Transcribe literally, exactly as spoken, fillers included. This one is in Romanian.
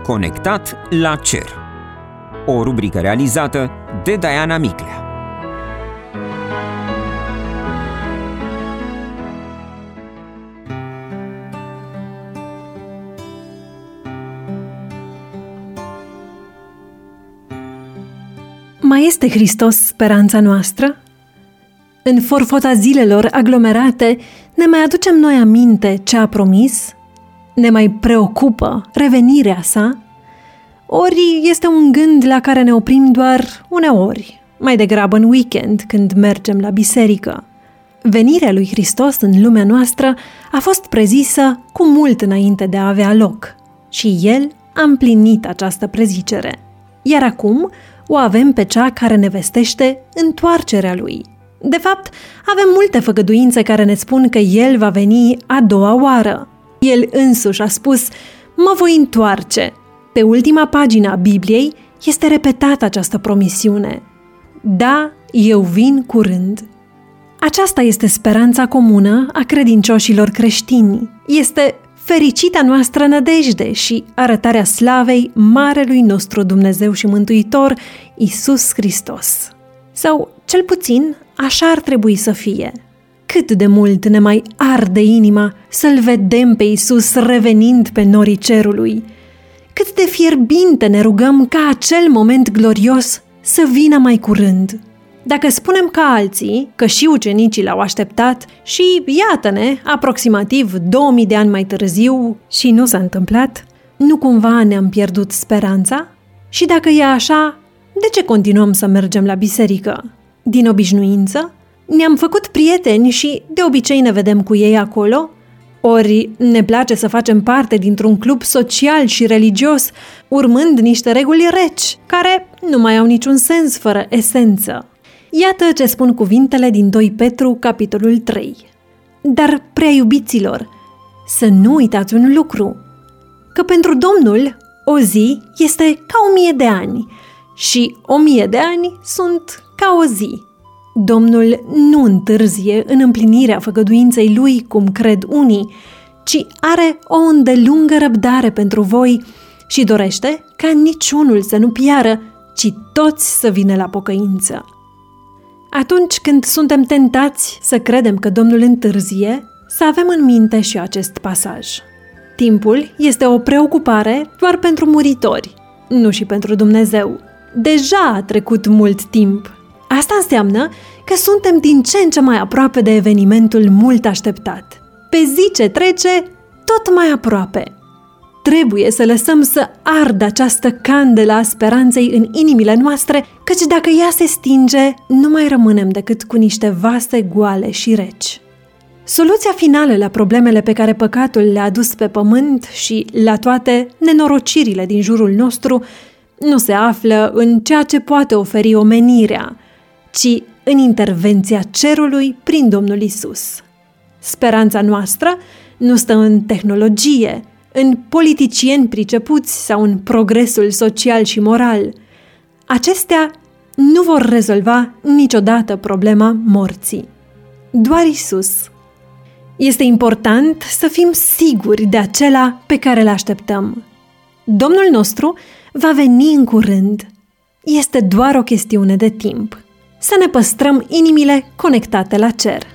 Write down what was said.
Conectat la cer. O rubrică realizată de Diana Miclea. Mai este Hristos speranța noastră? În forfota zilelor aglomerate, ne mai aducem noi aminte ce a promis? Ne mai preocupă revenirea sa? Ori este un gând la care ne oprim doar uneori, mai degrabă în weekend, când mergem la biserică. Venirea lui Hristos în lumea noastră a fost prezisă cu mult înainte de a avea loc și El a împlinit această prezicere. Iar acum o avem pe cea care ne vestește întoarcerea Lui. De fapt, avem multe făgăduințe care ne spun că El va veni a doua oară. El însuși a spus, mă voi întoarce. Pe ultima pagină a Bibliei este repetată această promisiune. Da, eu vin curând. Aceasta este speranța comună a credincioșilor creștini. Este fericita noastră nădejde și arătarea slavei Marelui nostru Dumnezeu și Mântuitor, Iisus Hristos. Sau, cel puțin, așa ar trebui să fie. Cât de mult ne mai arde inima să-L vedem pe Iisus revenind pe norii cerului. Cât de fierbinte ne rugăm ca acel moment glorios să vină mai curând. Dacă spunem ca alții că și ucenicii l-au așteptat și iată-ne, aproximativ două mii de ani mai târziu și nu s-a întâmplat, nu cumva ne-am pierdut speranța? Și dacă e așa, de ce continuăm să mergem la biserică? Din obișnuință? Ne-am făcut prieteni și de obicei ne vedem cu ei acolo? Ori ne place să facem parte dintr-un club social și religios, urmând niște reguli reci, care nu mai au niciun sens fără esență. Iată ce spun cuvintele din doi Petru, capitolul trei. Dar, prea iubiților, să nu uitați un lucru, că pentru Domnul o zi este ca o mie de ani și o mie de ani sunt ca o zi. Domnul nu întârzie în împlinirea făgăduinței Lui, cum cred unii, ci are o îndelungă răbdare pentru voi și dorește ca niciunul să nu piară, ci toți să vină la pocăință. Atunci când suntem tentați să credem că Domnul întârzie, să avem în minte și acest pasaj. Timpul este o preocupare doar pentru muritori, nu și pentru Dumnezeu. Deja a trecut mult timp. Asta înseamnă că suntem din ce în ce mai aproape de evenimentul mult așteptat. Pe zi ce trece, tot mai aproape. Trebuie să lăsăm să ardă această candelă a speranței în inimile noastre, căci dacă ea se stinge, nu mai rămânem decât cu niște vase goale și reci. Soluția finală la problemele pe care păcatul le-a adus pe pământ și la toate nenorocirile din jurul nostru nu se află în ceea ce poate oferi omenirea, ci în intervenția cerului prin Domnul Isus. Speranța noastră nu stă în tehnologie, în politicieni pricepuți sau în progresul social și moral. Acestea nu vor rezolva niciodată problema morții. Doar Isus. Este important să fim siguri de acela pe care îl așteptăm. Domnul nostru va veni în curând. Este doar o chestiune de timp. Să ne păstrăm inimile conectate la cer.